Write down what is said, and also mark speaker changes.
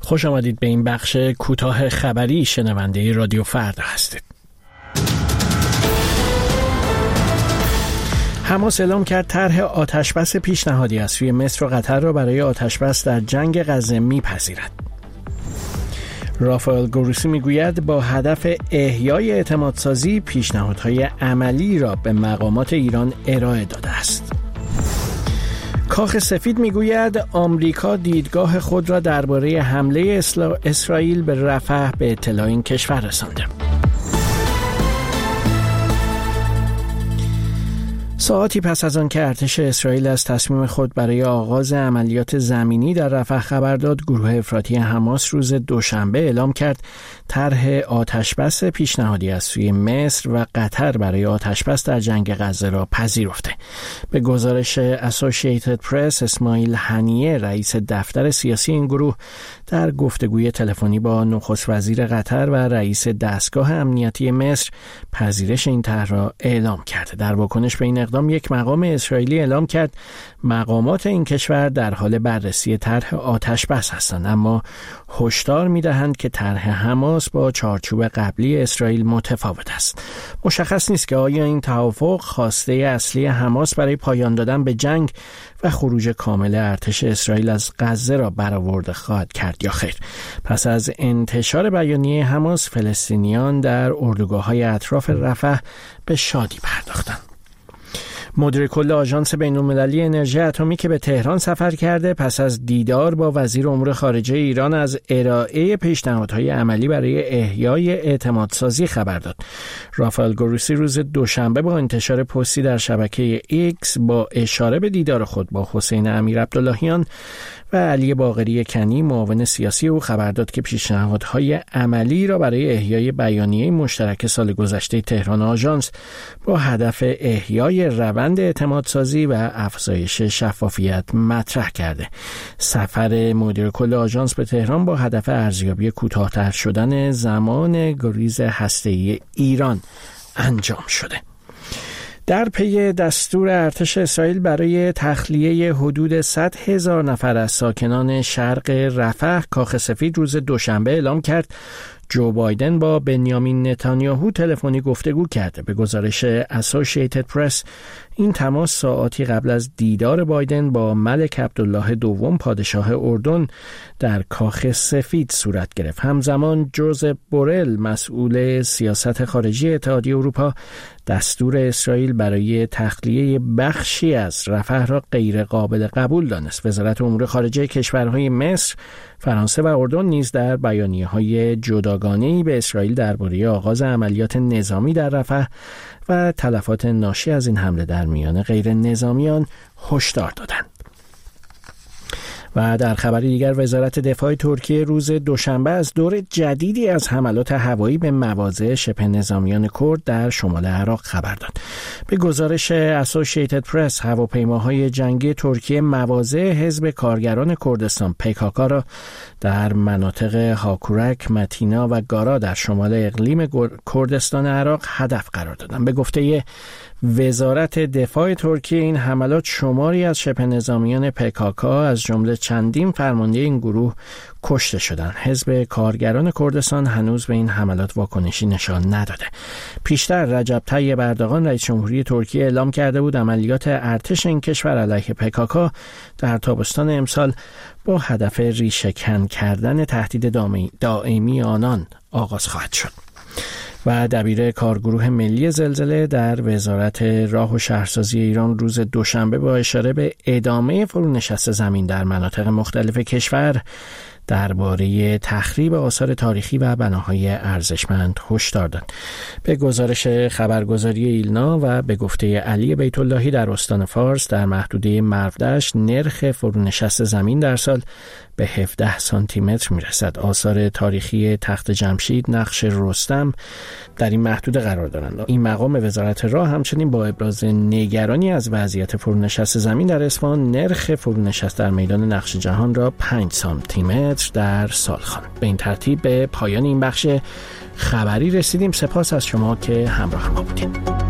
Speaker 1: خوش آمدید به این بخش کوتاه خبری. شنونده رادیو فردا هستید. حماس اعلام کرد طرح آتشبس پیشنهادی از سوی مصر و قطر را برای آتشبس در جنگ غزه میپذیرد. رافائل گروسی میگوید با هدف احیای اعتمادسازی پیشنهادهای عملی را به مقامات ایران ارائه داده است. کاخ سفید میگوید آمریکا دیدگاه خود را درباره حمله اسرائیل به رفح به اطلاع این کشور رسانده. ساعاتی پس از آن که ارتش اسرائیل از تصمیم خود برای آغاز عملیات زمینی در رفح خبر داد، گروه افراطی حماس روز دوشنبه اعلام کرد طرح آتشبس پیشنهادی از سوی مصر و قطر برای آتشبس در جنگ غزه را پذیرفته. به گزارش اسوسییتد پرس، اسماعیل هنیه، رئیس دفتر سیاسی این گروه، در گفتگوی تلفنی با نخست وزیر قطر و رئیس دستگاه امنیتی مصر پذیرش این طرح را اعلام کرد. در واکنش به این اقدام یک مقام اسرائیلی اعلام کرد مقامات این کشور در حال بررسی طرح آتشبس هستند، اما هشدار می‌دهند که طرح حماس با چارچوب قبلی اسرائیل متفاوت است. مشخص نیست که آیا این توافق خواسته اصلی حماس برای پایان دادن به جنگ و خروج کامل ارتش اسرائیل از غزه را برآورده خواهد کرد یا خیر. پس از انتشار بیانیه حماس، فلسطینیان در اردوگاه‌های اطراف رفح به شادی پرداختند. مدیر کل آژانس بین‌المللی انرژی اتمی که به تهران سفر کرده، پس از دیدار با وزیر امور خارجه ایران از ارائه پیشنهادهای عملی برای احیای اعتمادسازی خبر داد. رافائل گروسی روز دوشنبه با انتشار پستی در شبکه ایکس با اشاره به دیدار خود با حسین امیرعبداللهیان و علی باقری کنی، معاون سیاسی او، خبر داد که پیشنهادهای عملی را برای احیای بیانیه مشترک سال گذشته تهران آژانس با هدف احیای روند اعتمادسازی و افزایش شفافیت مطرح کرده. سفر مدیر کل آژانس به تهران با هدف ارزیابی کوتاه‌تر شدن زمان گریز هسته‌ای ایران انجام شده. در پی دستور ارتش اسرائیل برای تخلیه حدود 100,000 نفر از ساکنان شرق رفح، کاخ سفید روز دوشنبه اعلام کرد جو بایدن با بنیامین نتانیاهو تلفنی گفتگو کرده. به گزارش اسوسییتد پرس، این تماس ساعاتی قبل از دیدار بایدن با ملک عبدالله دوم پادشاه اردن در کاخ سفید صورت گرفت. همزمان جوزپ بورل، مسئول سیاست خارجی اتحادیه اروپا، دستور اسرائیل برای تخلیه بخشی از رفح را غیر قابل قبول دانست. وزارت امور خارجه کشورهای مصر، فرانسه و اردن نیز در بیانیه‌های جداگانه‌ای به اسرائیل درباره آغاز عملیات نظامی در رفح و تلفات ناشی از این حمله در میان غیر نظامیان هشدار دادند. و در خبر دیگر، وزارت دفاع ترکیه روز دوشنبه از دور جدیدی از حملات هوایی به مواضع شبه نظامیان کرد در شمال عراق خبر داد. به گزارش اسوسییتد پرس، هواپیماهای جنگی ترکیه مواضع حزب کارگران کردستان PKK را در مناطق هاکورک، متینا و گارا در شمال اقلیم کردستان عراق هدف قرار دادند. به گفته وزارت دفاع ترکیه، این حملات شماری از شبه نظامیان PKK از جمله چندین فرمانده این گروه کشته شدند. حزب کارگران کردستان هنوز به این حملات واکنشی نشان نداده. پیشتر رجب طیب اردوغان، رئیس جمهوری ترکیه، اعلام کرده بود عملیات ارتش این کشور علیه PKK در تابستان امسال با هدف ریشه‌کن کردن تهدید دائمی آنان آغاز خواهد شد. و دبیر کارگروه ملی زلزله در وزارت راه و شهرسازی ایران روز دوشنبه با اشاره به ادامه فرونشست زمین در مناطق مختلف کشور درباره تخریب آثار تاریخی و بناهای ارزشمند هشدار داد. به گزارش خبرگزاری ایلنا و به گفته علی بیت اللهی در استان فارس، در محدوده مرودشت نرخ فرونشست زمین در سال به 17 سانتی متر میرسد. آثار تاریخی تخت جمشید، نقش رستم در این محدوده قرار دارند. این مقام وزارت راه همچنین با ابراز نگرانی از وضعیت فرونشست زمین در اصفهان، نرخ فرونشست در میدان نقش جهان را 5 سانتی متر در سال خواند. به این ترتیب به پایان این بخش خبری رسیدیم. سپاس از شما که همراه ما بودید.